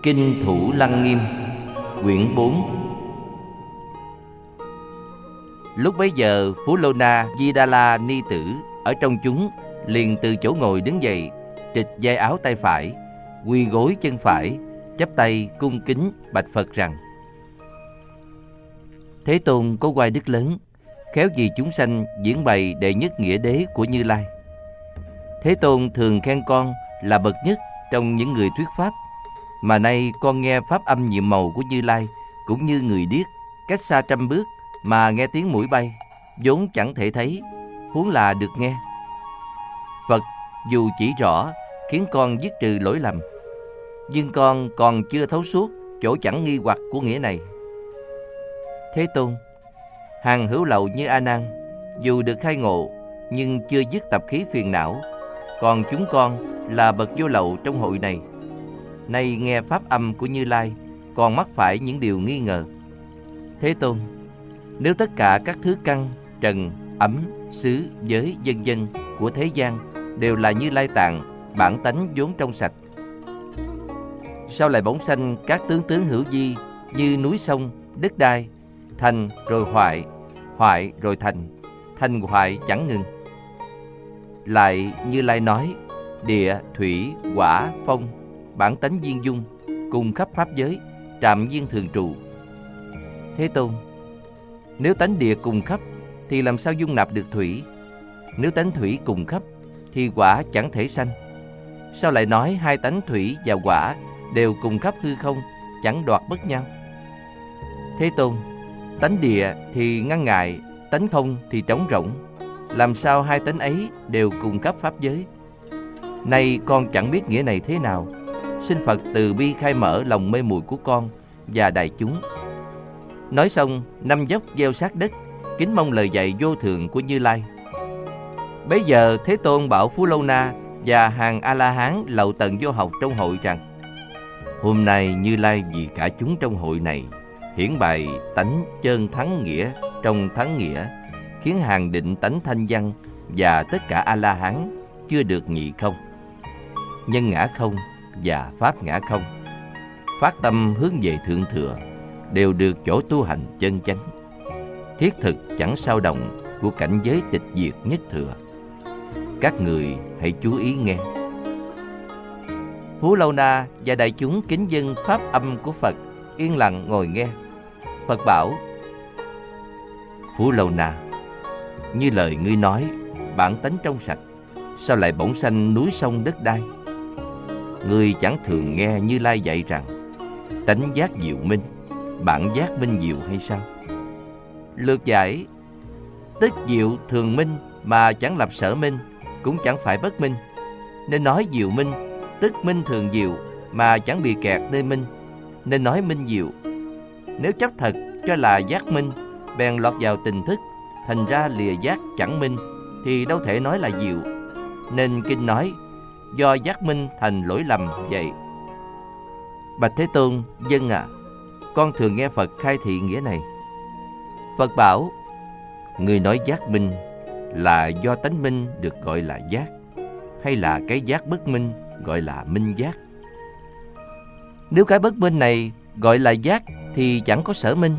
Kinh Thủ Lăng Nghiêm, quyển 4. Lúc bấy giờ, Phú Lô Na Di Đà La Ni Tử ở trong chúng liền từ chỗ ngồi đứng dậy, trịch vai áo tay phải, quỳ gối chân phải, chắp tay cung kính bạch Phật rằng: Thế Tôn có oai đức lớn, khéo vì chúng sanh diễn bày đệ nhất nghĩa đế của Như Lai. Thế Tôn thường khen con là bậc nhất trong những người thuyết pháp, mà nay con nghe pháp âm nhiệm màu của Như Lai cũng như người điếc, cách xa 100 bước mà nghe tiếng muỗi bay, vốn chẳng thể thấy, huống là được nghe. Phật dù chỉ rõ khiến con dứt trừ lỗi lầm, nhưng con còn chưa thấu suốt chỗ chẳng nghi hoặc của nghĩa này. Thế Tôn, hàng hữu lậu như A Nan dù được khai ngộ nhưng chưa dứt tập khí phiền não, còn chúng con là bậc vô lậu trong hội này, nay nghe pháp âm của Như Lai còn mắc phải những điều nghi ngờ. Thế Tôn, nếu tất cả các thứ căn, trần, ấm, xứ, giới, vân vân của thế gian đều là Như Lai tạng, bản tánh vốn trong sạch, sao lại bỗng sanh các tướng hữu vi như núi sông, đất đai, thành rồi hoại, hoại rồi thành hoại chẳng ngừng? Lại Như Lai nói: địa, thủy, hỏa, phong, bản tánh viên dung, cùng khắp pháp giới, trạm viên thường trụ. Thế Tôn, nếu tánh địa cùng khắp thì làm sao dung nạp được thủy? Nếu tánh thủy cùng khắp thì quả chẳng thể sanh. Sao lại nói hai tánh thủy và quả đều cùng khắp hư không, chẳng đoạt bất nhau? Thế Tôn, tánh địa thì ngăn ngại, tánh không thì trống rỗng, làm sao hai tánh ấy đều cùng khắp pháp giới? Nay con chẳng biết nghĩa này thế nào, xin Phật từ bi khai mở lòng mê muội của con và đại chúng. Nói xong, 5 dốc gieo sát đất, kính mong lời dạy vô thượng của Như Lai. Bấy giờ Thế Tôn bảo Phú Lô Na và hàng A-la-hán lậu tận vô học trong hội rằng: hôm nay Như Lai vì cả chúng trong hội này hiển bày tánh chân thắng nghĩa trong thắng nghĩa, khiến hàng định tánh thanh văn và tất cả A-la-hán chưa được nhị không, nhân ngã không và pháp ngã không, phát tâm hướng về thượng thừa, đều được chỗ tu hành chân chánh, thiết thực chẳng sao động của cảnh giới tịch diệt nhất thừa. Các người hãy chú ý nghe. Phú Lô Na và đại chúng kính dâng pháp âm của Phật, yên lặng ngồi nghe. Phật bảo: Phú Lô Na, như lời ngươi nói, bản tánh trong sạch, sao lại bỗng sanh núi sông đất đai? Ngươi chẳng thường nghe Như Lai dạy rằng tánh giác diệu minh, bản giác minh diệu hay sao? Lược giải: tức diệu thường minh mà chẳng lập sở minh, cũng chẳng phải bất minh, nên nói diệu minh. Tức minh thường diệu mà chẳng bị kẹt nơi minh, nên nói minh diệu. Nếu chấp thật cho là giác minh, bèn lọt vào tình thức, thành ra lìa giác chẳng minh, thì đâu thể nói là diệu. Nên kinh nói do giác minh thành lỗi lầm vậy. Bạch Thế Tôn, vâng ạ, con thường nghe Phật khai thị nghĩa này. Phật bảo: người nói giác minh là do tánh minh được gọi là giác, hay là cái giác bất minh gọi là minh giác? Nếu cái bất minh này gọi là giác thì chẳng có sở minh.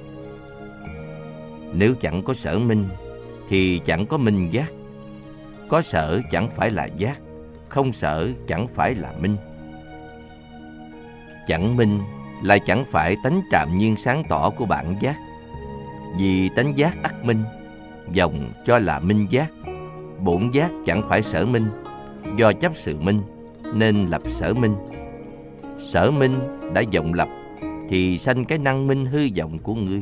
Nếu chẳng có sở minh thì chẳng có minh giác. Có sở chẳng phải là giác, không sở chẳng phải là minh. Chẳng minh là chẳng phải tánh trạm nhiên sáng tỏ của bản giác. Vì tánh giác ắt minh, vọng cho là minh giác. Bổn giác chẳng phải sở minh, do chấp sự minh nên lập sở minh. Sở minh đã vọng lập thì sanh cái năng minh hư vọng của ngươi.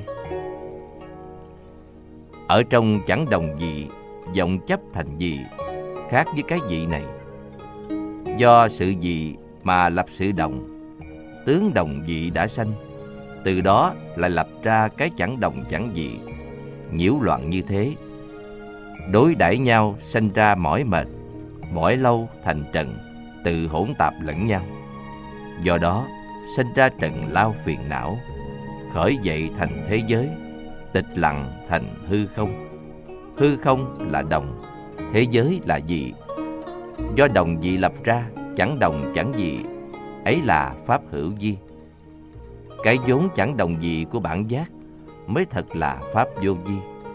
Ở trong chẳng đồng vị, vọng chấp thành vị, khác với cái vị này. Do sự vị mà lập sự đồng, tướng đồng vị đã sanh, từ đó lại lập ra cái chẳng đồng chẳng vị, nhiễu loạn như thế. Đối đãi nhau sanh ra mỏi mệt, mỏi lâu thành trần, tự hỗn tạp lẫn nhau. Do đó sanh ra trần lao phiền não, khởi dậy thành thế giới, tịch lặng thành hư không. Hư không là đồng, thế giới là dị. Do đồng dị lập ra chẳng đồng chẳng dị, ấy là pháp hữu vi. Cái vốn chẳng đồng gì của bản giác mới thật là pháp vô vi.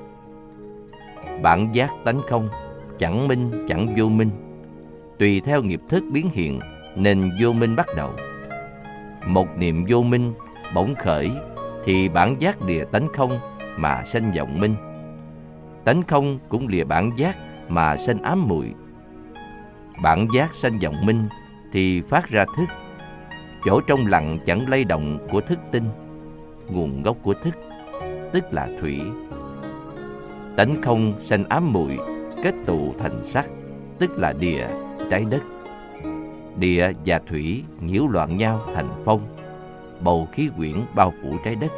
Bản giác tánh không, chẳng minh chẳng vô minh, tùy theo nghiệp thức biến hiện nên vô minh bắt đầu. Một niệm vô minh bỗng khởi thì bản giác lìa tánh không mà sanh vọng minh. Tánh không cũng lìa bản giác mà sanh ám muội. Bản giác sanh vọng minh thì phát ra thức. Chỗ trong lặng chẳng lay động của thức tinh, nguồn gốc của thức, tức là thủy. Tánh không sanh ám muội, kết tụ thành sắc, tức là địa, trái đất. Địa và thủy nhiễu loạn nhau thành phong, bầu khí quyển bao phủ trái đất.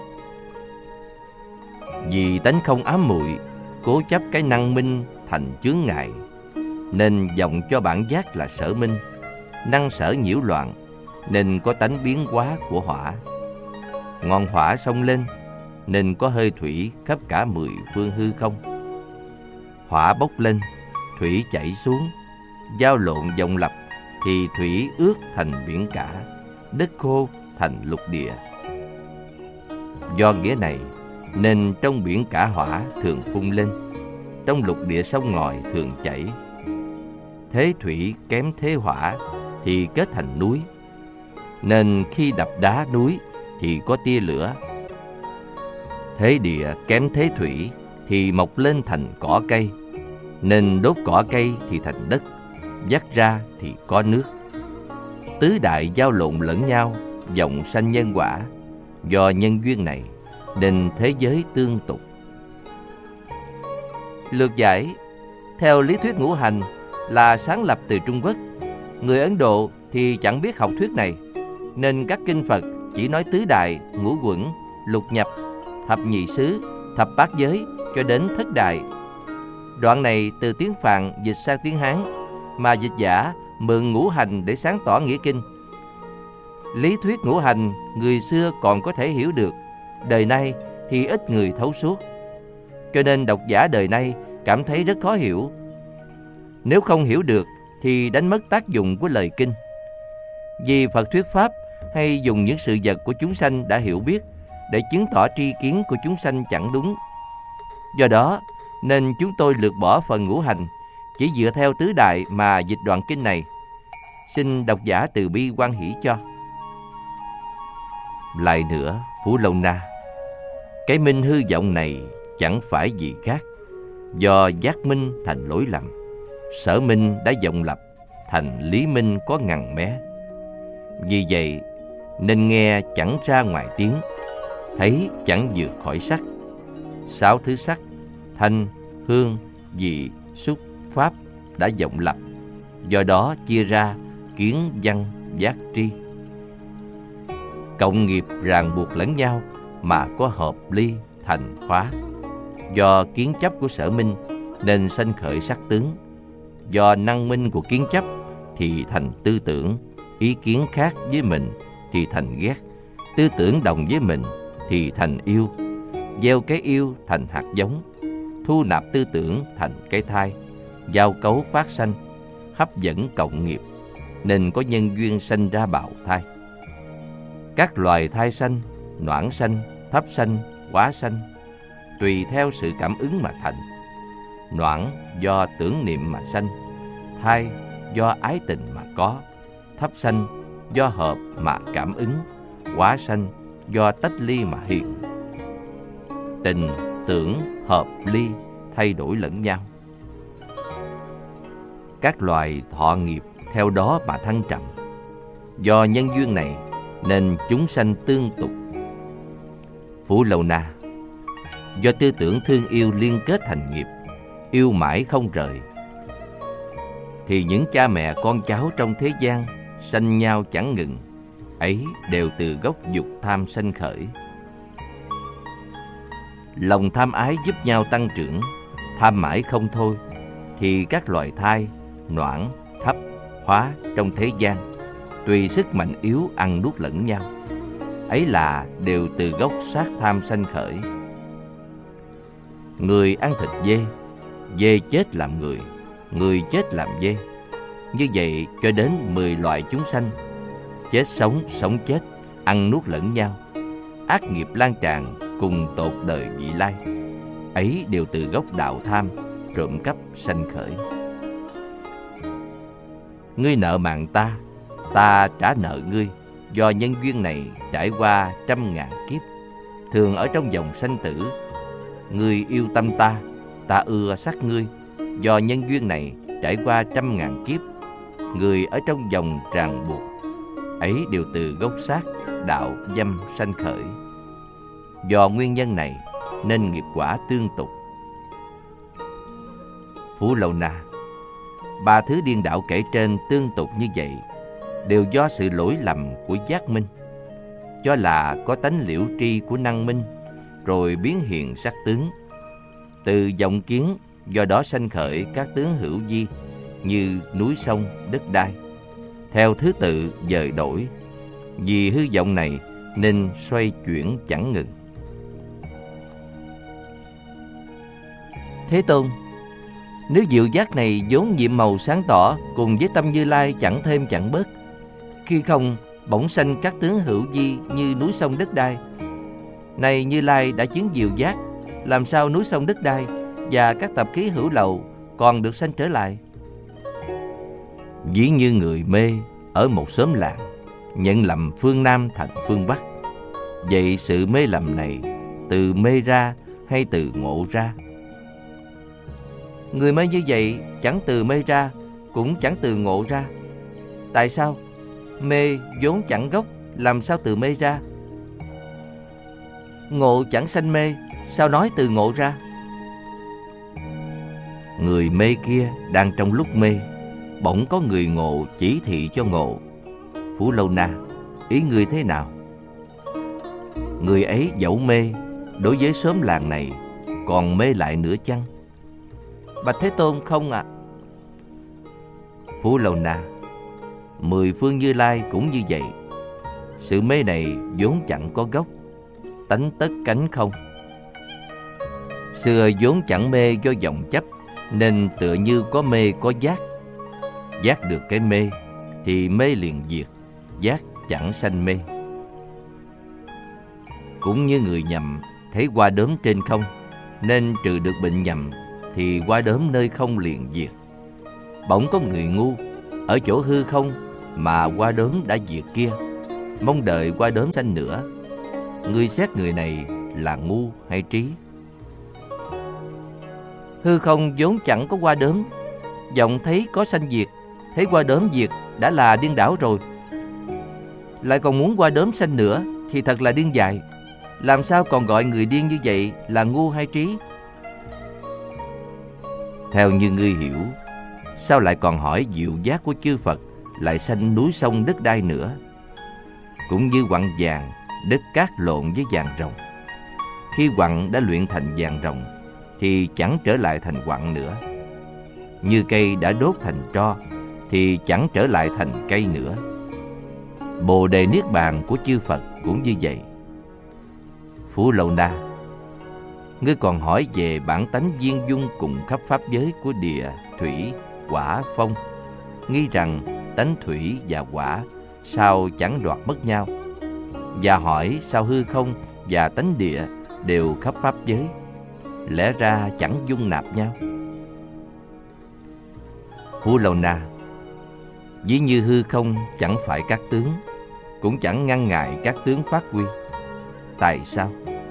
Vì tánh không ám muội, cố chấp cái năng minh thành chướng ngại, nên vọng cho bản giác là sở minh. Năng sở nhiễu loạn nên có tánh biến hóa của hỏa. Ngọn hỏa xông lên nên có hơi thủy khắp cả 10 phương hư không. Hỏa bốc lên, thủy chảy xuống, giao lộn vòng lập thì thủy ướt thành biển cả, đất khô thành lục địa. Do nghĩa này nên trong biển cả hỏa thường phun lên, trong lục địa sông ngòi thường chảy. Thế thủy kém thế hỏa thì kết thành núi, nên khi đập đá núi thì có tia lửa. Thế địa kém thế thủy thì mọc lên thành cỏ cây, nên đốt cỏ cây thì thành đất, vắt ra thì có nước. Tứ đại giao lộn lẫn nhau, vọng sanh nhân quả. Do nhân duyên này nên thế giới tương tục. Lược giải: theo lý thuyết ngũ hành là sáng lập từ Trung Quốc, người Ấn Độ thì chẳng biết học thuyết này, nên các kinh Phật chỉ nói tứ đại, ngũ quẩn, lục nhập, thập nhị xứ, thập bát giới cho đến thất đại. Đoạn này từ tiếng Phạn dịch sang tiếng Hán, mà dịch giả mượn ngũ hành để sáng tỏ nghĩa kinh. Lý thuyết ngũ hành người xưa còn có thể hiểu được, đời nay thì ít người thấu suốt, cho nên độc giả đời nay cảm thấy rất khó hiểu. Nếu không hiểu được thì đánh mất tác dụng của lời kinh. Vì Phật thuyết pháp hay dùng những sự vật của chúng sanh đã hiểu biết để chứng tỏ tri kiến của chúng sanh chẳng đúng. Do đó nên chúng tôi lược bỏ phần ngũ hành, chỉ dựa theo tứ đại mà dịch đoạn kinh này. Xin độc giả từ bi hoan hỷ cho. Lại nữa, Phú Lâu Na, cái minh hư vọng này chẳng phải gì khác, do giác minh thành lỗi lầm, sở minh đã vọng lập thành lý minh có ngằn mé. Vì vậy nên nghe chẳng ra ngoài tiếng, thấy chẳng vượt khỏi sắc. 6 thứ sắc thanh, hương, vị, xúc, pháp đã vọng lập, do đó chia ra kiến, văn, giác, tri. Cộng nghiệp ràng buộc lẫn nhau mà có hợp ly thành hóa. Do kiến chấp của sở minh nên sanh khởi sắc tướng. Do năng minh của kiến chấp thì thành tư tưởng. Ý kiến khác với mình thì thành ghét, tư tưởng đồng với mình thì thành yêu. Gieo cái yêu thành hạt giống, thu nạp tư tưởng thành cái thai, giao cấu phát sanh, hấp dẫn cộng nghiệp, nên có nhân duyên sanh ra bào thai. Các loài thai sanh, noãn sanh, thấp sanh, quá sanh, tùy theo sự cảm ứng mà thành. Noãn do tưởng niệm mà sanh, thai do ái tình mà có, thấp sanh do hợp mà cảm ứng, quá sanh do tách ly mà hiện. Tình, tưởng, hợp, ly thay đổi lẫn nhau. Các loài thọ nghiệp theo đó mà thăng trầm. Do nhân duyên này nên chúng sanh tương tục. Phú Lâu Na, do tư tưởng thương yêu liên kết thành nghiệp, yêu mãi không rời, thì những cha mẹ con cháu trong thế gian sanh nhau chẳng ngừng, ấy đều từ gốc dục tham sanh khởi. Lòng tham ái giúp nhau tăng trưởng, tham mãi không thôi, thì các loài thai, noãn, thấp, hóa trong thế gian tùy sức mạnh yếu ăn nuốt lẫn nhau, ấy là đều từ gốc sát tham sanh khởi. Người ăn thịt dê, dê chết làm người, người chết làm dê, như vậy cho đến 10 loại chúng sanh. chết sống, sống chết, ăn nuốt lẫn nhau, ác nghiệp lan tràn cùng tột đời vị lai. Ấy đều từ gốc đạo tham, trộm cắp sanh khởi. Ngươi nợ mạng ta, ta trả nợ ngươi. Do nhân duyên này trải qua 100.000 kiếp, thường ở trong vòng sanh tử. Ngươi yêu tâm ta, ta ưa sát ngươi. Do nhân duyên này trải qua 100.000 kiếp, người ở trong vòng ràng buộc. Ấy đều từ gốc sát, đạo dâm sanh khởi. Do nguyên nhân này nên nghiệp quả tương tục. Phú Lâu Na, 3 thứ điên đảo kể trên tương tục như vậy đều do sự lỗi lầm của giác minh, cho là có tánh liễu tri của năng minh, rồi biến hiện sắc tướng. Từ vọng kiến, do đó sanh khởi các tướng hữu vi như núi sông, đất đai, theo thứ tự dời đổi. Vì hư vọng này nên xoay chuyển chẳng ngừng. Thế Tôn, nếu diệu giác này vốn nhiệm màu sáng tỏ, cùng với tâm Như Lai chẳng thêm chẳng bớt, khi không bỗng sanh các tướng hữu vi như núi sông đất đai. Này Như Lai đã chứng diệu giác, làm sao núi sông đất đai và các tập khí hữu lậu còn được sanh trở lại? Ví như người mê ở một xóm làng, nhận lầm phương Nam thành phương Bắc. Vậy sự mê lầm này từ mê ra hay từ ngộ ra? Người mê như vậy chẳng từ mê ra, cũng chẳng từ ngộ ra. Tại sao? Mê vốn chẳng gốc, làm sao từ mê ra? Ngộ chẳng sanh mê, sao nói từ ngộ ra? Người mê kia đang trong lúc mê, bỗng có người ngộ chỉ thị cho ngộ. Phú Lâu Na, ý người thế nào? Người ấy dẫu mê, đối với xóm làng này còn mê lại nữa chăng? Bạch Thế Tôn, không ạ. Phú Lâu Na, 10 phương Như Lai cũng như vậy. Sự mê này vốn chẳng có gốc, tánh tất cánh không. Xưa vốn chẳng mê do vọng chấp, nên tựa như có mê có giác. Giác được cái mê thì mê liền diệt, giác chẳng sanh mê. Cũng như người nhầm thấy hoa đốm trên không, nên trừ được bệnh nhầm thì hoa đốm nơi không liền diệt. Bỗng có người ngu ở chỗ hư không mà hoa đốm đã diệt kia, mong đợi hoa đốm sanh nữa. Ngươi xét người này là ngu hay trí? Hư không vốn chẳng có hoa đốm, vọng thấy có sanh diệt, thấy hoa đốm diệt đã là điên đảo rồi. Lại còn muốn hoa đốm sanh nữa thì thật là điên dại. Làm sao còn gọi người điên như vậy là ngu hay trí? Theo như ngươi hiểu, sao lại còn hỏi diệu giác của chư Phật lại sanh núi sông đất đai nữa? Cũng như quặng vàng, đất cát lộn với vàng rồng. Khi quặng đã luyện thành vàng rồng thì chẳng trở lại thành quặng nữa. Như cây đã đốt thành tro thì chẳng trở lại thành cây nữa. Bồ đề niết bàn của chư Phật cũng như vậy. Phú Lâu Na, ngươi còn hỏi về bản tánh viên dung cùng khắp pháp giới của địa, thủy, hỏa, phong, nghi rằng tánh thủy và hỏa sao chẳng đoạt mất nhau, và hỏi sao hư không và tánh địa đều khắp pháp giới, lẽ ra chẳng dung nạp nhau. Phú Lâu Na, ví như hư không chẳng phải các tướng, cũng chẳng ngăn ngại các tướng phát huy. Tại sao?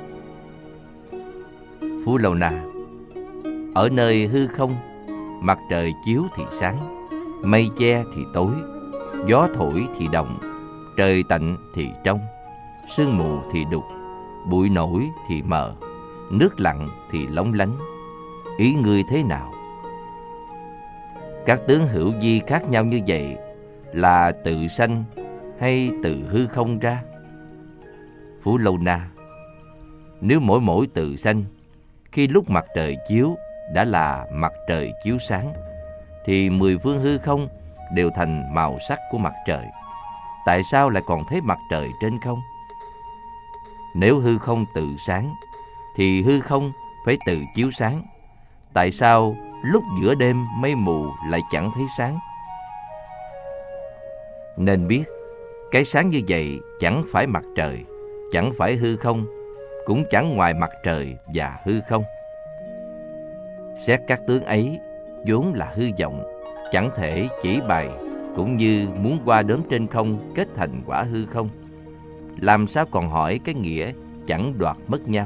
Phú Lâu Na, ở nơi hư không, mặt trời chiếu thì sáng, mây che thì tối, gió thổi thì đồng, trời tạnh thì trong, sương mù thì đục, bụi nổi thì mờ, nước lặng thì lóng lánh. Ý ngươi thế nào? Các tướng hữu vi khác nhau như vậy là tự sanh hay từ hư không ra? Phú Lâu Na, nếu mỗi tự sanh, khi lúc mặt trời chiếu đã là mặt trời chiếu sáng, thì 10 phương hư không đều thành màu sắc của mặt trời. Tại sao lại còn thấy mặt trời trên không? Nếu hư không tự sáng, thì hư không phải tự chiếu sáng. Tại sao lúc giữa đêm mây mù lại chẳng thấy sáng? Nên biết, Cái sáng như vậy chẳng phải mặt trời, chẳng phải hư không, cũng chẳng ngoài mặt trời và hư không. Xét các tướng ấy vốn là hư vọng, chẳng thể chỉ bày, cũng như muốn qua đốm trên không kết thành quả hư không. Làm sao còn hỏi cái nghĩa chẳng đoạt mất nhau?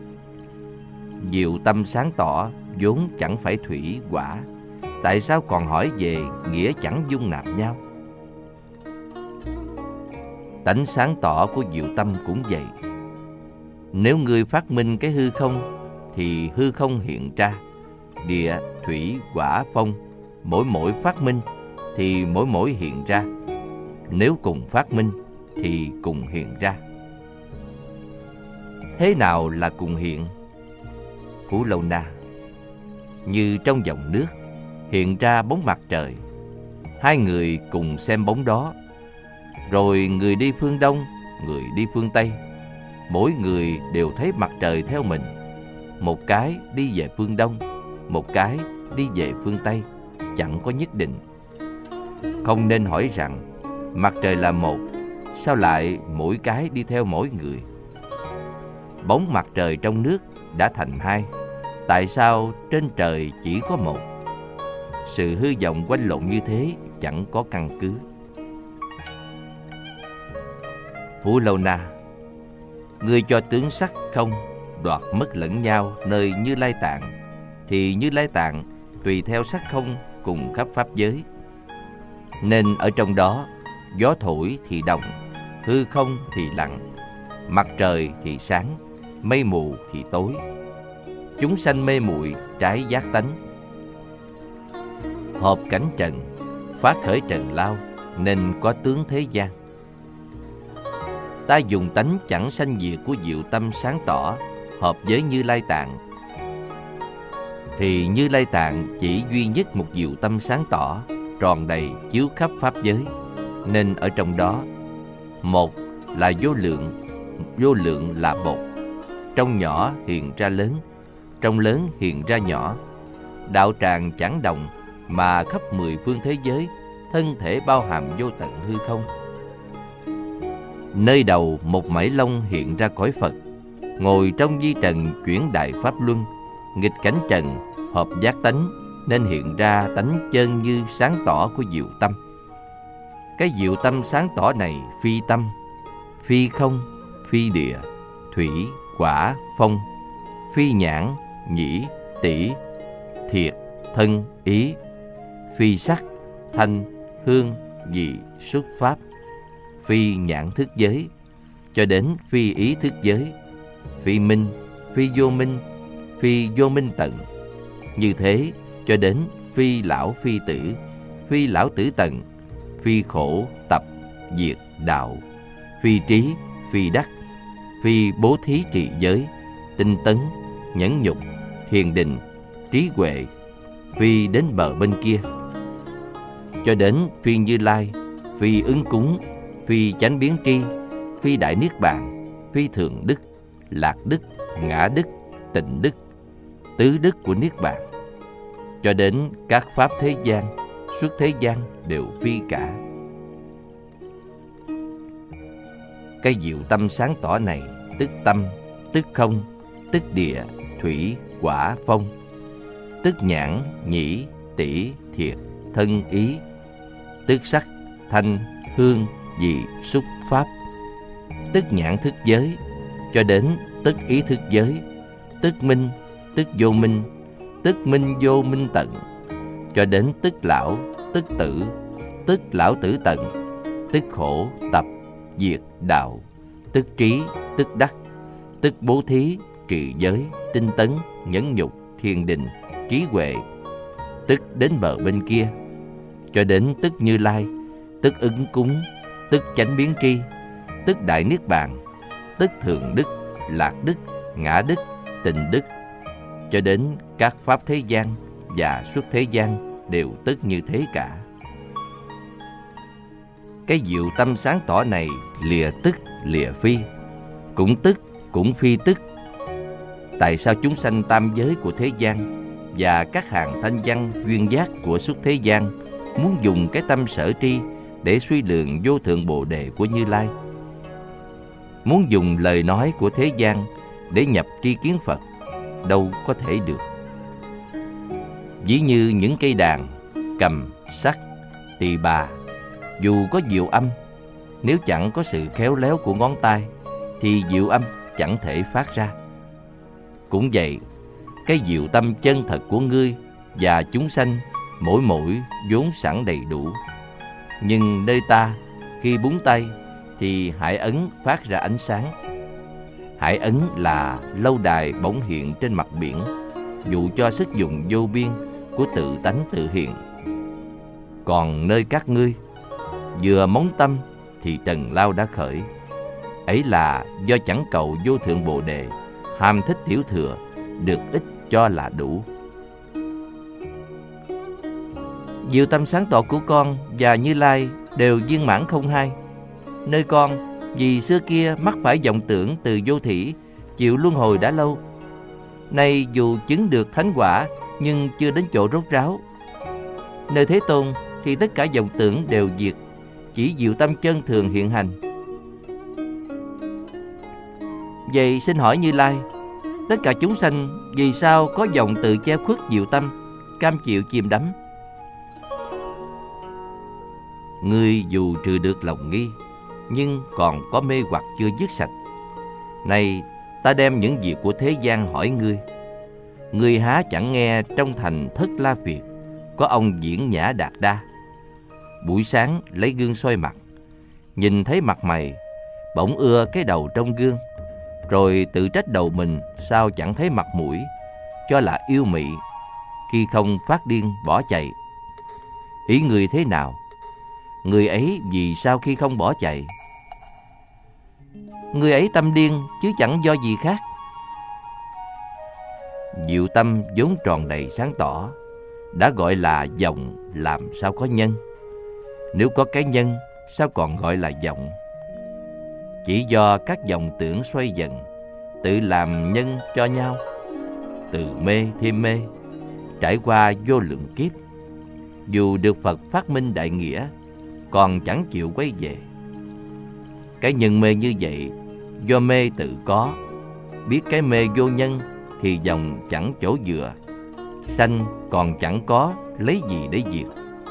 Diệu tâm sáng tỏ vốn chẳng phải thủy hỏa, tại sao còn hỏi về nghĩa chẳng dung nạp nhau? Tánh sáng tỏ của diệu tâm cũng vậy. Nếu ngươi phát minh cái hư không, thì hư không hiện ra. Địa, thủy, hỏa, phong, mỗi phát minh thì mỗi hiện ra. Nếu cùng phát minh thì cùng hiện ra. Thế nào là cùng hiện? Phú Lâu Na: như trong dòng nước hiện ra bóng mặt trời, hai người cùng xem bóng đó. Rồi người đi phương Đông, người đi phương Tây, mỗi người đều thấy mặt trời theo mình. Một cái đi về phương Đông, một cái đi về phương Tây, chẳng có nhất định. Không nên hỏi rằng mặt trời là một, sao lại mỗi cái đi theo mỗi người? Bóng mặt trời trong nước đã thành hai, tại sao trên trời chỉ có một? Sự hư vọng quanh lộn như thế chẳng có căn cứ. Phú Lâu Na: ngươi cho tướng sắc không đoạt mất lẫn nhau nơi Như Lai Tạng, thì Như Lai Tạng tùy theo sắc không cùng khắp pháp giới. Nên ở trong đó, gió thổi thì đồng, hư không thì lặng, mặt trời thì sáng, mây mù thì tối. Chúng sanh mê muội trái giác tánh. Hợp cảnh trần, phát khởi trần lao, nên có tướng thế gian. Ta dùng tánh chẳng sanh diệt của diệu tâm sáng tỏ hợp với Như Lai Tạng, thì Như Lai Tạng chỉ duy nhất một diệu tâm sáng tỏ, tròn đầy chiếu khắp pháp giới. Nên ở trong đó, một là vô lượng là một. Trong nhỏ hiện ra lớn, trong lớn hiện ra nhỏ. Đạo tràng chẳng đồng, mà khắp mười phương thế giới, thân thể bao hàm vô tận hư không. Nơi đầu một mảy lông hiện ra cõi Phật, ngồi trong di trần chuyển đại pháp luân, nghịch cảnh trần, hợp giác tánh, nên hiện ra tánh chân như sáng tỏ của diệu tâm. Cái diệu tâm sáng tỏ này phi tâm, phi không, phi địa, thủy, hỏa, phong, phi nhãn, nhĩ, tỷ, thiệt, thân, ý, phi sắc, thanh, hương, vị, xuất pháp, phi nhãn thức giới, cho đến phi ý thức giới, phi minh, phi vô minh tận. Như thế cho đến phi lão phi tử tận, phi khổ tập diệt đạo, phi trí, phi đắc, phi bố thí trì giới, tinh tấn, nhẫn nhục, thiền định, trí huệ, phi đến bờ bên kia, cho đến phi Như Lai, phi ứng cúng, phi chánh biến tri, phi đại niết bàn, phi thường đức, lạc đức, ngã đức, tịnh đức, tứ đức của niết bàn, cho đến các pháp thế gian, xuất thế gian đều phi cả. Cái diệu tâm sáng tỏ này, tức tâm, tức không, tức địa, thủy, hỏa, phong, tức nhãn, nhĩ, tỷ, thiệt, thân, ý, tức sắc, thanh, hương, vị, xúc, pháp, tức nhãn thức giới, cho đến tức ý thức giới, tức minh, tức vô minh, tức minh vô minh tận, cho đến tức lão, tức tử, tức lão tử tận, tức khổ, tập, diệt, đạo, tức trí, tức đắc, tức bố thí, trì giới, tinh tấn, nhẫn nhục, thiền định, trí huệ, tức đến bờ bên kia, cho đến tức Như Lai, tức ứng cúng, tức chánh biến tri, tức đại niết bàn, tức thường đức, lạc đức, ngã đức, tịnh đức, cho đến các pháp thế gian và xuất thế gian đều tức như thế cả. Cái diệu tâm sáng tỏ này lìa tức, lìa phi, cũng tức, cũng phi tức. Tại sao chúng sanh tam giới của thế gian và các hàng thanh văn duyên giác của xuất thế gian muốn dùng cái tâm sở tri để suy lượng vô thượng Bồ Đề của Như Lai. Muốn dùng lời nói của thế gian để nhập tri kiến Phật đâu có thể được. Ví như những cây đàn, cầm, sắt, tỳ bà, dù có diệu âm, nếu chẳng có sự khéo léo của ngón tay thì diệu âm chẳng thể phát ra. Cũng vậy, cái diệu tâm chân thật của ngươi và chúng sanh mỗi vốn sẵn đầy đủ. Nhưng nơi ta, khi búng tay thì hải ấn phát ra ánh sáng. Hải ấn là lâu đài bỗng hiện trên mặt biển, dụ cho sức dùng vô biên của tự tánh tự hiện. Còn nơi các ngươi, vừa móng tâm thì trần lao đã khởi. Ấy là do chẳng cầu vô thượng Bồ Đề, ham thích tiểu thừa, được ít cho là đủ. Diệu tâm sáng tỏ của con và Như Lai đều viên mãn không hai. Nơi con, vì xưa kia mắc phải vọng tưởng từ vô thỉ, chịu luân hồi đã lâu. Nay dù chứng được thánh quả nhưng chưa đến chỗ rốt ráo. Nơi Thế Tôn thì tất cả vọng tưởng đều diệt, chỉ diệu tâm chân thường hiện hành. Vậy xin hỏi Như Lai, tất cả chúng sanh vì sao có vọng tự che khuất diệu tâm, cam chịu chìm đắm? Ngươi dù trừ được lòng nghi, nhưng còn có mê hoặc chưa dứt sạch. Này, ta đem những việc của thế gian hỏi ngươi. Ngươi há chẳng nghe trong thành Thất La Việt có ông Diễn Nhã Đạt Đa. Buổi sáng lấy gương soi mặt, nhìn thấy mặt mày, bỗng ưa cái đầu trong gương, rồi tự trách đầu mình sao chẳng thấy mặt mũi, cho là yêu mị, khi không phát điên bỏ chạy. Ý người thế nào? Người ấy vì sao khi không bỏ chạy? Người ấy tâm điên chứ chẳng do gì khác. Diệu tâm vốn tròn đầy sáng tỏ, đã gọi là vọng, làm sao có nhân? Nếu có cái nhân, sao còn gọi là vọng? Chỉ do các vọng tưởng xoay dần, tự làm nhân cho nhau, từ mê thêm mê, trải qua vô lượng kiếp. Dù được Phật phát minh đại nghĩa, còn chẳng chịu quay về. Cái nhân mê như vậy, do mê tự có. Biết cái mê vô nhân thì dòng chẳng chỗ dựa, sanh còn chẳng có lấy gì để diệt.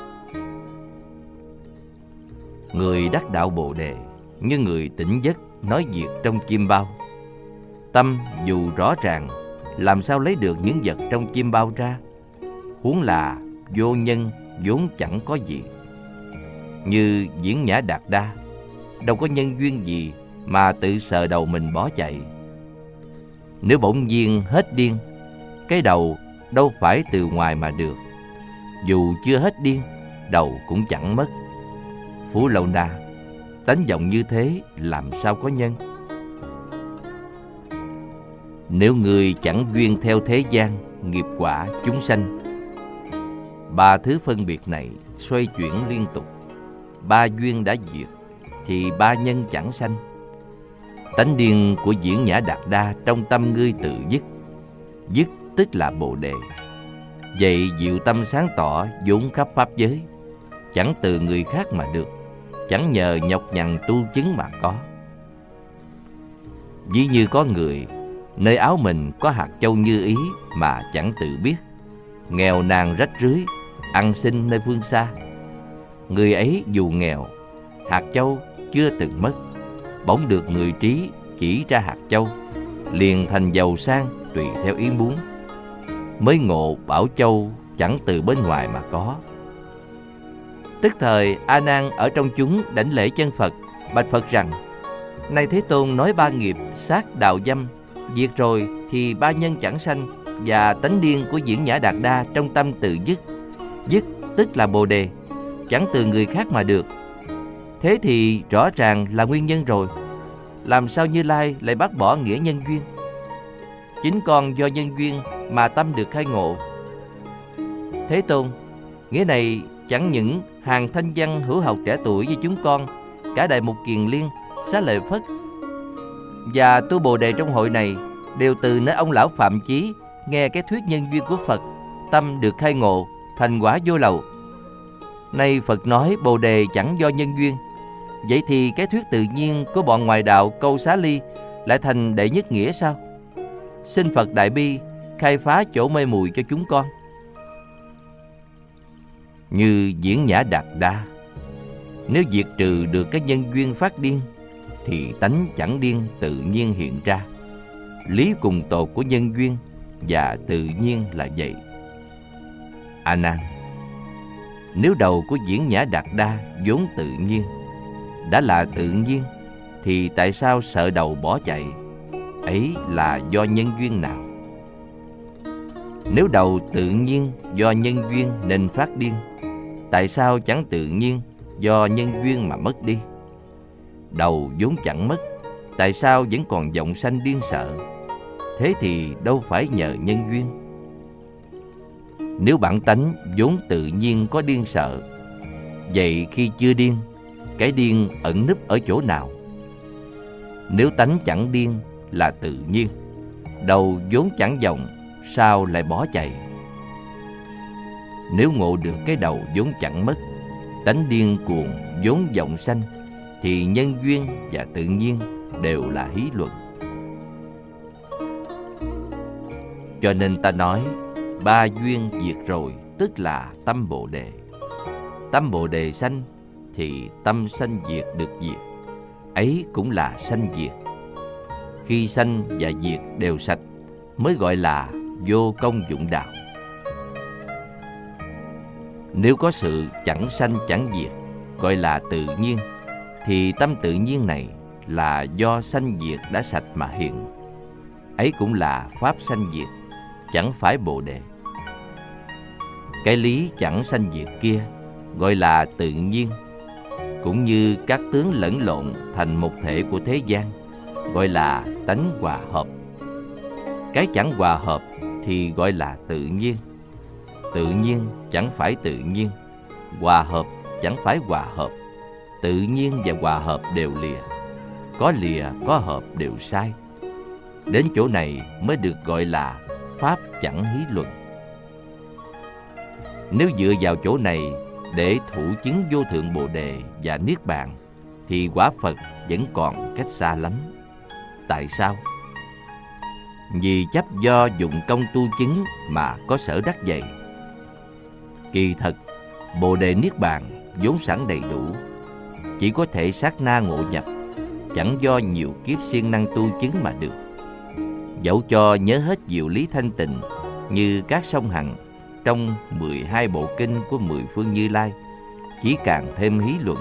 Người đắc đạo Bồ Đề như người tỉnh giấc nói việc trong chim bao. Tâm dù rõ ràng, làm sao lấy được những vật trong chim bao ra? Huống là vô nhân vốn chẳng có gì. Như Diễn Nhã Đạt Đa, đâu có nhân duyên gì mà tự sờ đầu mình bỏ chạy. Nếu bỗng nhiên hết điên, cái đầu đâu phải từ ngoài mà được. Dù chưa hết điên, đầu cũng chẳng mất. Phú Lâu Na, tánh vọng như thế làm sao có nhân? Nếu người chẳng duyên theo thế gian, nghiệp quả, chúng sanh, ba thứ phân biệt này xoay chuyển liên tục, ba duyên đã diệt thì ba nhân chẳng sanh. Tánh điên của Diễn Nhã Đạt Đa trong tâm ngươi tự dứt. Dứt tức là Bồ Đề. Vậy diệu tâm sáng tỏ vốn khắp pháp giới, chẳng từ người khác mà được, chẳng nhờ nhọc nhằn tu chứng mà có. Ví như có người nơi áo mình có hạt châu như ý mà chẳng tự biết, nghèo nàn rách rưới, ăn xin nơi phương xa. Người ấy dù nghèo, hạt châu chưa từng mất, bỗng được người trí chỉ ra hạt châu, liền thành giàu sang tùy theo ý muốn. Mới ngộ bảo châu chẳng từ bên ngoài mà có. Tức thời A Nan ở trong chúng đảnh lễ chân Phật, bạch Phật rằng: Này Thế Tôn nói ba nghiệp sát đạo dâm diệt rồi thì ba nhân chẳng sanh, và tánh điên của Diễn Nhã Đạt Đa trong tâm tự dứt. Dứt tức là Bồ Đề, chẳng từ người khác mà được. Thế thì rõ ràng là nguyên nhân rồi. Làm sao Như Lai lại bác bỏ nghĩa nhân duyên? Chính con do nhân duyên mà tâm được khai ngộ. Thế Tôn, nghĩa này chẳng những hàng thanh văn hữu học trẻ tuổi với chúng con, cả Đại Mục Kiền Liên, Xá Lợi Phất và tu Bồ Đề trong hội này đều từ nơi ông lão Phạm Chí nghe cái thuyết nhân duyên của Phật, tâm được khai ngộ, thành quả vô lậu. Nay Phật nói Bồ Đề chẳng do nhân duyên. Vậy thì cái thuyết tự nhiên của bọn ngoại đạo Câu Xá Ly lại thành đệ nhất nghĩa sao? Xin Phật Đại Bi khai phá chỗ mê muội cho chúng con. Như Diễn Nhã Đạt Đa, nếu diệt trừ được cái nhân duyên phát điên, thì tánh chẳng điên tự nhiên hiện ra. Lý cùng tột của nhân duyên và tự nhiên là vậy. A Nan, nếu đầu của Diễn Nhã Đạt Đa vốn tự nhiên, đã là tự nhiên, thì tại sao sợ đầu bỏ chạy? Ấy là do nhân duyên nào? Nếu đầu tự nhiên do nhân duyên nên phát điên, tại sao chẳng tự nhiên do nhân duyên mà mất đi? Đầu vốn chẳng mất, tại sao vẫn còn vọng sanh điên sợ? Thế thì đâu phải nhờ nhân duyên. Nếu bản tánh vốn tự nhiên có điên sợ, vậy khi chưa điên, cái điên ẩn núp ở chỗ nào? Nếu tánh chẳng điên là tự nhiên, đầu vốn chẳng vọng, sao lại bỏ chạy? Nếu ngộ được cái đầu vốn chẳng mất, tánh điên cuồng vốn vọng sanh, thì nhân duyên và tự nhiên đều là hí luận. Cho nên ta nói ba duyên diệt rồi tức là tâm Bồ Đề. Tâm Bồ Đề sanh thì tâm sanh diệt được diệt, ấy cũng là sanh diệt. Khi sanh và diệt đều sạch mới gọi là vô công dụng đạo. Nếu có sự chẳng sanh chẳng diệt gọi là tự nhiên, thì tâm tự nhiên này là do sanh diệt đã sạch mà hiện, ấy cũng là pháp sanh diệt, chẳng phải Bồ Đề. Cái lý chẳng sanh diệt kia gọi là tự nhiên, cũng như các tướng lẫn lộn thành một thể của thế gian, gọi là tánh hòa hợp. Cái chẳng hòa hợp thì gọi là tự nhiên. Tự nhiên chẳng phải tự nhiên, hòa hợp chẳng phải hòa hợp. Tự nhiên và hòa hợp đều lìa có hợp đều sai. Đến chỗ này mới được gọi là pháp chẳng hí luận. Nếu dựa vào chỗ này để thủ chứng vô thượng Bồ Đề và Niết Bàn, thì quả Phật vẫn còn cách xa lắm. Tại sao? Vì chấp do dụng công tu chứng mà có sở đắc vậy. Kỳ thật, Bồ Đề Niết Bàn vốn sẵn đầy đủ, chỉ có thể sát na ngộ nhập, chẳng do nhiều kiếp siêng năng tu chứng mà được. Dẫu cho nhớ hết diệu lý thanh tịnh như các sông Hằng trong 12 bộ kinh của 10 phương Như Lai, chỉ càng thêm hí luận.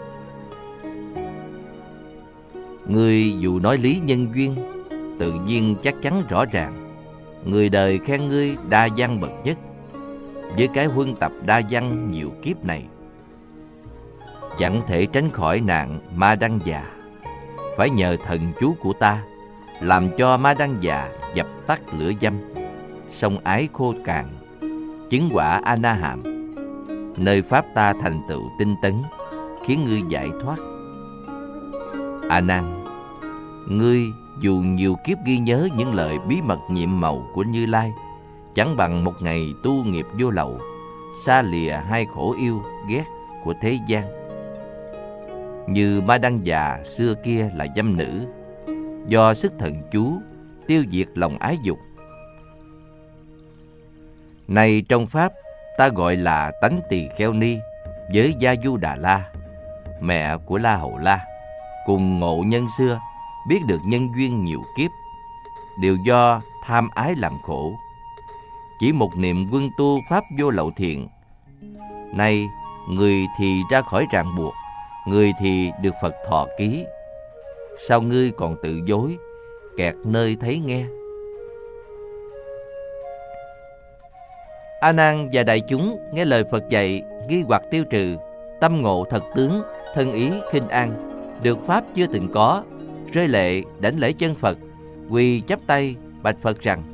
Ngươi dù nói lý nhân duyên, tự nhiên chắc chắn rõ ràng. Người đời khen ngươi đa văn bậc nhất, với cái huân tập đa văn nhiều kiếp này, chẳng thể tránh khỏi nạn ma đăng già. Phải nhờ thần chú của ta, làm cho ma đăng già dập tắt lửa dâm, sông ái khô cạn, chứng quả A Na Hàm, nơi pháp ta thành tựu tinh tấn, khiến ngươi giải thoát. A Nan, ngươi dù nhiều kiếp ghi nhớ những lời bí mật nhiệm màu của Như Lai, chẳng bằng một ngày tu nghiệp vô lậu, xa lìa hai khổ yêu ghét của thế gian. Như ma đăng già xưa kia là dâm nữ, do sức thần chú tiêu diệt lòng ái dục. Này trong pháp ta gọi là tánh tỳ kheo ni với Gia Du Đà La, mẹ của La Hầu La, cùng ngộ nhân xưa biết được nhân duyên nhiều kiếp, đều do tham ái làm khổ. Chỉ một niệm quân tu pháp vô lậu thiện, nay người thì ra khỏi ràng buộc, người thì được Phật thọ ký. Sao ngươi còn tự dối, kẹt nơi thấy nghe? A Nan và đại chúng nghe lời Phật dạy, nghi hoặc tiêu trừ, tâm ngộ thật tướng, thân ý khinh an, được pháp chưa từng có, rơi lệ đảnh lễ chân Phật, quỳ chắp tay bạch Phật rằng: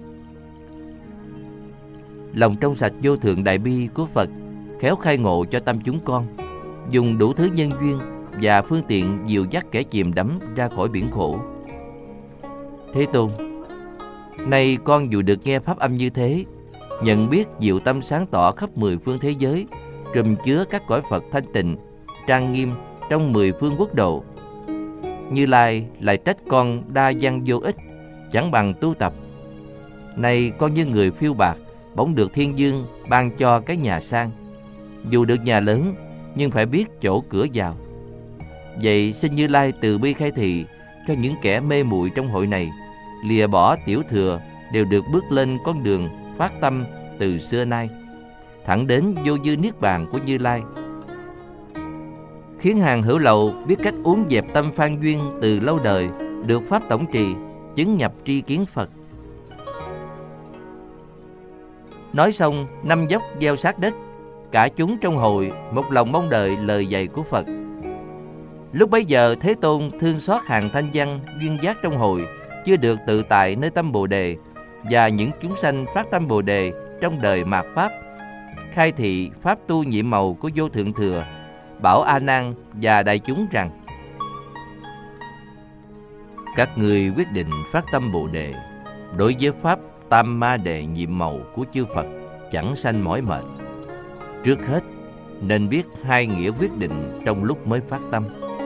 lòng trong sạch vô thượng đại bi của Phật khéo khai ngộ cho tâm chúng con, dùng đủ thứ nhân duyên và phương tiện dìu dắt kẻ chìm đắm ra khỏi biển khổ. Thế Tôn, nay con dù được nghe pháp âm như thế, nhận biết diệu tâm sáng tỏ khắp 10 phương thế giới, trùm chứa các cõi Phật thanh tịnh, trang nghiêm trong 10 phương quốc độ. Như Lai lại trách con đa văn vô ích, chẳng bằng tu tập. Này con như người phiêu bạc, bỗng được thiên dương ban cho cái nhà sang. Dù được nhà lớn, nhưng phải biết chỗ cửa vào. Vậy xin Như Lai từ bi khai thị cho những kẻ mê muội trong hội này, lìa bỏ tiểu thừa, đều được bước lên con đường phát tâm từ xưa nay, thẳng đến vô dư niết bàn của Như Lai. Khiến hàng hữu lậu biết cách uống dẹp tâm phan duyên từ lâu đời, được pháp tổng trì, chứng nhập tri kiến Phật. Nói xong, 5 dốc gieo sát đất. Cả chúng trong hội một lòng mong đợi lời dạy của Phật. Lúc bấy giờ Thế Tôn thương xót hàng thanh văn duyên giác trong hội chưa được tự tại nơi tâm Bồ Đề, và những chúng sanh phát tâm Bồ Đề trong đời mạt Pháp, khai thị pháp tu nhiệm màu của Vô Thượng Thừa, bảo A Nan và đại chúng rằng: các ngươi quyết định phát tâm Bồ Đề đối với pháp Tam Ma Đề nhiệm màu của chư Phật, chẳng sanh mỏi mệt. Trước hết nên biết 2 nghĩa quyết định trong lúc mới phát tâm.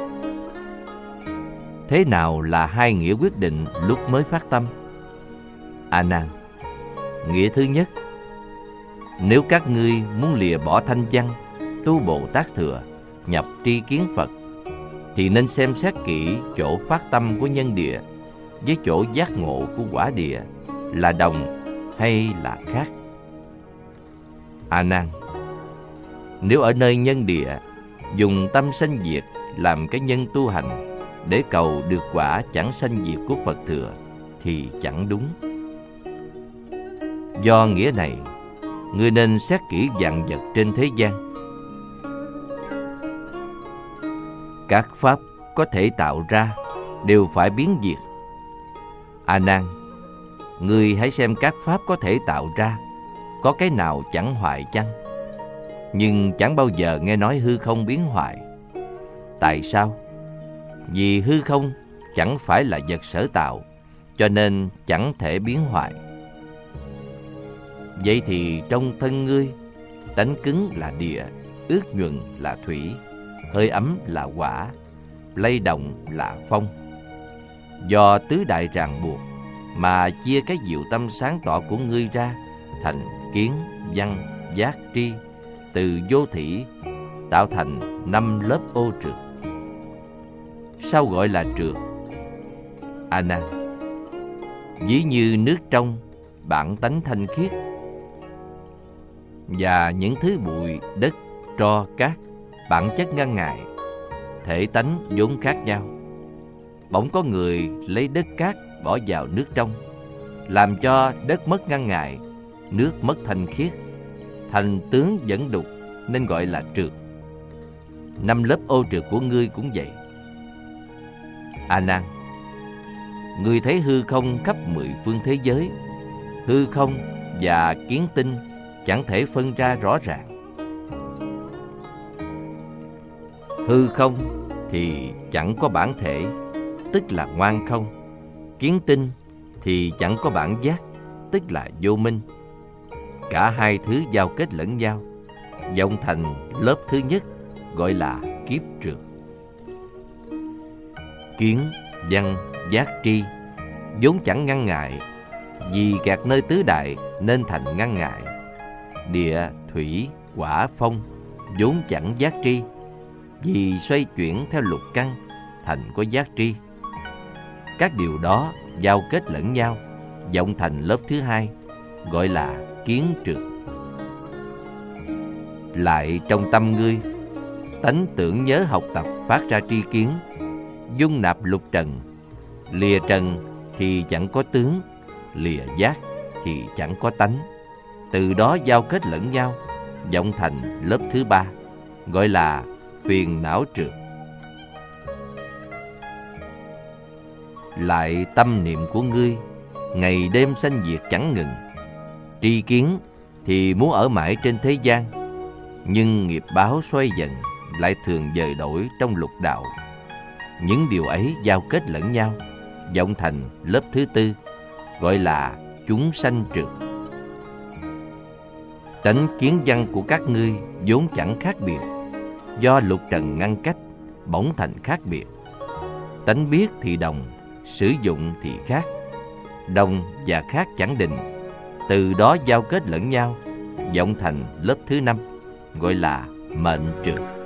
Thế nào là 2 nghĩa quyết định lúc mới phát tâm? A Nan, nghĩa thứ nhất: nếu các ngươi muốn lìa bỏ thanh văn, tu Bồ Tát Thừa, nhập tri kiến Phật, thì nên xem xét kỹ chỗ phát tâm của nhân địa với chỗ giác ngộ của quả địa là đồng hay là khác. A Nan, nếu ở nơi nhân địa dùng tâm sanh diệt làm cái nhân tu hành để cầu được quả chẳng sanh diệt của Phật Thừa thì chẳng đúng. Do nghĩa này, ngươi nên xét kỹ vạn vật trên thế gian. Các pháp có thể tạo ra đều phải biến diệt. A Nan, ngươi hãy xem các pháp có thể tạo ra, có cái nào chẳng hoại chăng? Nhưng chẳng bao giờ nghe nói hư không biến hoại. Tại sao? Vì hư không chẳng phải là vật sở tạo, cho nên chẳng thể biến hoại. Vậy thì trong thân ngươi, tánh cứng là địa, ướt nhuần là thủy, hơi ấm là hỏa, lay động là phong. Do tứ đại ràng buộc mà chia cái diệu tâm sáng tỏ của ngươi ra thành kiến, văn, giác, tri, từ vô thỉ tạo thành 5 lớp ô trượt. Sao gọi là trượt? A Nan, ví như nước trong, bản tánh thanh khiết, và những thứ bụi, đất, tro, cát, bản chất ngăn ngại, thể tánh vốn khác nhau. Bỗng có người lấy đất cát bỏ vào nước trong, làm cho đất mất ngăn ngại, nước mất thanh khiết, thành tướng vẫn đục, nên gọi là trượt. 5 lớp ô trượt của ngươi cũng vậy. A Nan, ngươi thấy hư không khắp 10 phương thế giới, hư không và kiến tinh chẳng thể phân ra rõ ràng. Hư không thì chẳng có bản thể, tức là ngoan không. Kiến tinh thì chẳng có bản giác, tức là vô minh. Cả hai thứ giao kết lẫn nhau, vọng thành lớp thứ nhất, gọi là kiếp trượt. Kiến, văn, giác, tri vốn chẳng ngăn ngại, vì kẹt nơi tứ đại nên thành ngăn ngại. Địa, thủy, hỏa, phong vốn chẳng giác tri, vì xoay chuyển theo lục căn thành có giác tri. Các điều đó giao kết lẫn nhau, vọng thành lớp thứ hai, gọi là kiến trượt. Lại trong tâm ngươi, tánh tưởng nhớ học tập phát ra tri kiến, dung nạp lục trần. Lìa trần thì chẳng có tướng, lìa giác thì chẳng có tánh. Từ đó giao kết lẫn nhau, vọng thành lớp thứ ba, gọi là phiền não trượt. Lại tâm niệm của ngươi ngày đêm sanh diệt chẳng ngừng. Tri kiến thì muốn ở mãi trên thế gian, nhưng nghiệp báo xoay dần lại thường dời đổi trong lục đạo. Những điều ấy giao kết lẫn nhau, vọng thành lớp thứ tư, gọi là chúng sanh trượt. Tánh kiến văn của các ngươi vốn chẳng khác biệt, do lục trần ngăn cách, bỗng thành khác biệt. Tánh biết thì đồng, sử dụng thì khác. Đồng và khác chẳng định, từ đó giao kết lẫn nhau, vọng thành lớp thứ 5, gọi là mệnh trường.